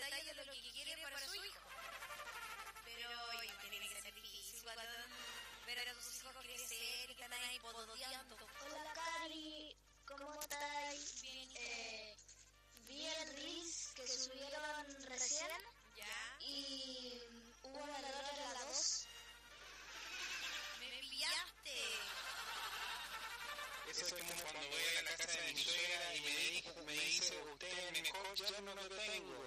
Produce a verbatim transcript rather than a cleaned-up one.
detalle de lo que quiere para su hijo. Pero oye, tiene que ser difícil cuando ver a tus hijos crecer y que están ahí podoteando. Hola Cari, ¿cómo estáis? Bien, eh, vi el Reels que subieron recién. ¿Ya? Y hubo un error en la dos. Me pillaste. Eso es como cuando voy a la casa de mi suegra y me, di, me dice, usted es mejor, yo no lo tengo.